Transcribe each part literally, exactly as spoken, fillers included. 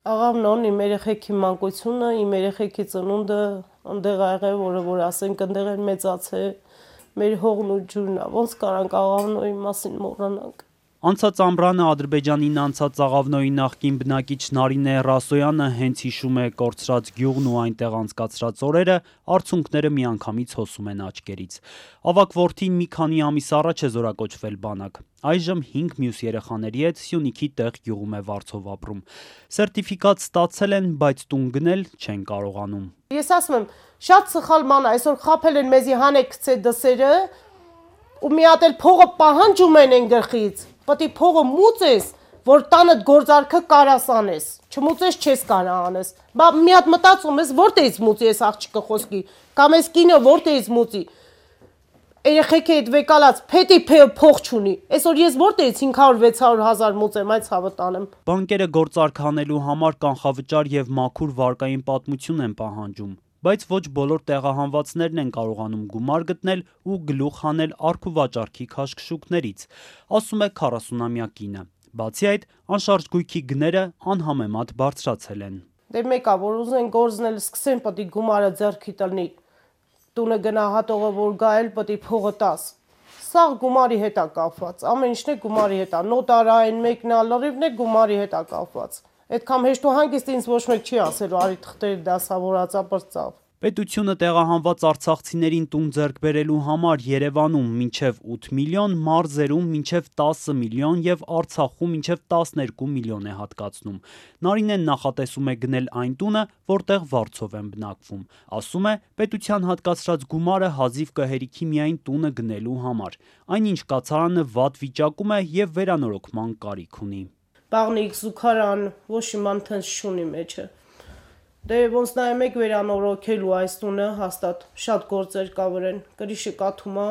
Աղավն ունի իմ երեխեքի մանկությունը, իմ երեխեքի ծնունդը, ընդեղ ա եղել, որը որ ասենք ընդեղ են մեծացել, մեր հողն ու ջուրն ա, ոնց կարանք Աղավնոյի մասին մոռանանք։ Անցած ամռանը Ադրբեջանին անցած Աղավնոյի նախկին բնակիչ Նարինե Ռասոյանը հենց հիշում է կորցրած գյուղն ու այնտեղ անցկացրած օրերը, արցունքները միանգամից հոսում են աչքերից։ Ավագ որդին մի քանի ամիս առաջ է զորակոչվել բանակ։ Այժմ հինգ մյուս երեխաների հետ Սյունիքի տեղ գյուղում է վարձով ապրում։ Սերտիֆիկատ ստացել են, բայց տուն գնել չեն կարողանում։ Ես ասում եմ, շատ սխալ բան է, այսօր խաբել են մեզի հանեք գցե դսերը ու մի հատ էլ փողը պահանջում են են գլխից։ Պետք է փողը մուծես, որ տանդ գործարքը կարաս անես, չմուծես չես կարա անես։ Բա մի հատ մտածում ես որտեղից մուծի այս աղջիկը խոսքի, կամ այս կինը որտեղից մուծի։ Երեխեքի հետ վեկալած փետի փող չունի։ Այսօր ես որտեղից հինգ հարյուր վեց հարյուր հազար մուծեմ, այդ ցավը տանեմ։ Բանկերը գործարք անելու համար կանխավճար եւ մաքուր վարկային պատմություն են պահանջում, բայց ոչ բոլոր տեղահանվածներն են կարողանում գումար գտնել ու գլուխ հանել առքուվաճառքի քաշքշուկներից, ասում է քառասունամյա կինը։ Բացի այդ, անշարժ գույքի գները անհամեմատ բարձրացել են։ Դե մեկա, որ ուզեն գործնել, սկսեն, պետք է գումարը ձեռքի տնի։ Տունը գնահատողը որ գա էլ պետք է փողը տաս։ Սա գումարի հետ է կապված, ամեն ինչն է գումարի հետ է, նոտարային մեկն է, լրիվն է գումարի հետ է կապված։ Այդքան հեշտ ու հանգիստ ինձ ոչ մեկ չի ասելու, արի թղթերի դասավորած ապրծավ։ Պետությունը տեղահանված արցախցիներին տուն ձեռք բերելու համար Երևանում մինչև ութ միլիոն, մարզերում մինչև տասը միլիոն եւ Արցախում մինչև տասներկու միլիոն է հատկացնում։ Նարինեն նախատեսում է գնել այն տունը, որտեղ վարձով են բնակվում։ Ասում է, պետության հատկացրած գումարը հազիվ կհերիքի միայն տունը գնելու համար։ Այնինչ կացարանը վատ վիճակում է եւ վերանորոգման կարիք ունի։ Բաղնիկ, զուգարան, ոչ իման թենց շունի մեջը։ Դե ոնց նայեմ եք վերանորոգելու այս տունը հաստատ շատ գործեր կա վրեն, կրիշը կաթումա,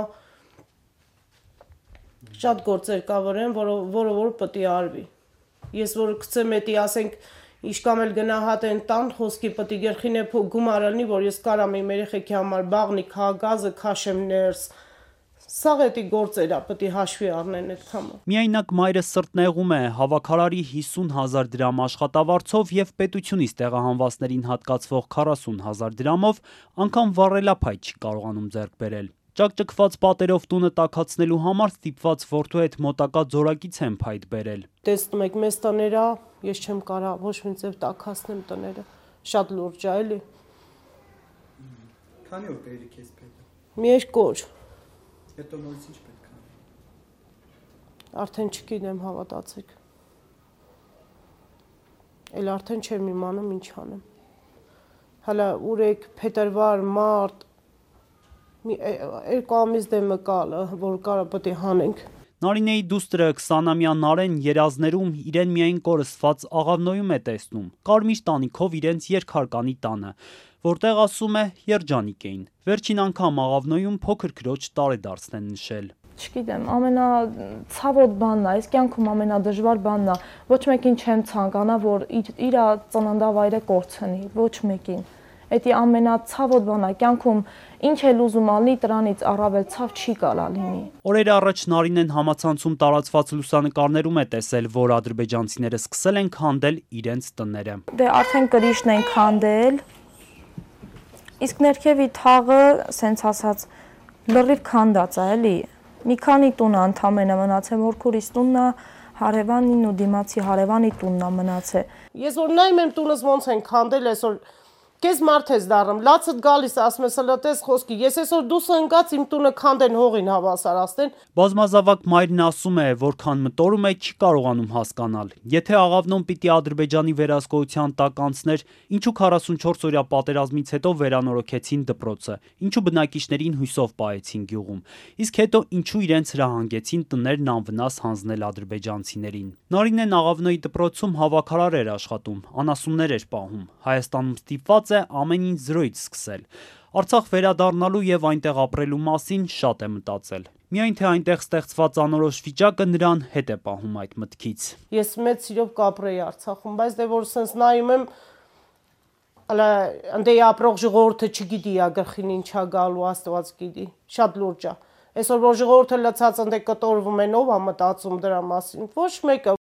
շատ գործեր կա վրեն, որը որը որ պետք է արվի։ Ես որ գցեմ էտի ասենք իշկամ էլ գնահատեն տան խոսքի պետք է գերխին է գումարը լինի, որ ես կարամ իմ երեխեքի համար բաղնիկ, հա գազը քաշեմ ներս։ Սա էտի գործեր է, պետք է հաշվի առնեն այդ կամը։ Միայնակ մայրը սրտնեղում է հավաքարարի հիսուն հազար դրամ աշխատավարձով եւ պետությունից տեղահանվածներին հատկացվող քառասուն հազար դրամով անգամ վառելափայտ չի կարողանում ձեռք բերել։ Ճակճկված պատերով տունը տաքացնելու համար ստիպված որդու հետ մոտակա ձորակից են փայտ բերել։ Տեսնում եք մեզ տները, ես չեմ կարա ոչ մի ձև տաքացնեմ տները։ Շատ լուրջ է, էլի։ Քանի օր կերի քեզ պետք։ Մի երկու օր։ Հետո նորից ինչ պետք է։ Արդեն չգիտեմ, հավատացեք։ Էլ արդեն չեմ իմանում ինչ անեմ։ Հələ ուրեք, փետրվար, մարտ մի երկու ամիս դեմը կալը, որ կարա պետք է հանենք։ Նարինեի դուստրը քսանամյա Նարեն երազներում իրեն միայն կորսված Աղավնոյում է տեսնում, կարմիր տանիքով իրենց երկհարկանի տանը, որտեղ ասում է երջանիկ էին։ Վերջին անգամ Աղավնոյում փոքր քրոջ տարեդարձն են նշել։ Չգիտեմ, ամենացավոտ բանն է, այս կյանքում ամենադժվար բանն է, ոչ մեկին չեմ ցանկանա, որ իր իր ծննդավայրը կորցնի, ոչ մեկին։ Էդի ամենացավոտ բանն է, կյանքում ինչ էլ ուզում ալնի, դրանից առավել ցավ չի կարա լինի։ Օրեր առաջ Նարինեն համացանցում տարածված լուսանկարներում է տեսել, որ ադրբեջանցիները սկսել են քանդել իրենց տները։ Դե արդեն կրիշն են քանդել։ Իսկ ներքևի թաղը, սենց ասած, լրիվ քանդած է, էլի։ Մի քանի տուն ընդամենը մնացել, մորքուրիս տունն է, հարևանին ու դիմացի հարևանի տունն է մնացել։ Ես որ նայում եմ տունս ոնց են քանդել այսօր, քեզ մարդ ես դառնում, լացդ գալիս ասում ես հլա տես խոսքի, ես այսօր դուսը ընկած իմ տունը քանդեն հողին հավասարացնեն։ Բազմազավակ մայրն ասում է, որքան մտորում է, չի կարողանում հասկանալ։ Եթե Աղավնոն պիտի Ադրբեջանի վերահսկողության տակ անցներ, ինչու քառասունչորս օրյա պատերազմից հետո վերանորոգեցին դպրոցը, ինչու բնակիչներին հույսով պահեցին գյուղում, իսկ հետո ինչու իրենց հրահանգեցին տներն անվնաս հանձնել ադրբեջանցիներին։ Նարինեն Աղավնոյի դպրոցում հավաքարար էր աշխատում, անասուններ էր պահում, Հայաստանում ստիպված է ամեն ինչ զրոյից սկսել։ Արցախ վերադառնալու եւ այնտեղ ապրելու մասին շատ է մտածել։ Միայն թե այնտեղ ստեղծված անորոշ վիճակը նրան հետ է պահում այդ մտքից։ Ես մեծ սիրով կապրեի Արցախում, բայց դե որ սենց նայում եմ, հələ ընդ ապրող ժողովուրդը չգիտի ա գլխին ինչա գալու, Աստված գիտի, շատ լուրջ է։ Այսօր որ ժողովուրդը լցած ընդ կտորվում են, ով է մտածում դրա մասին, ոչ մեկը։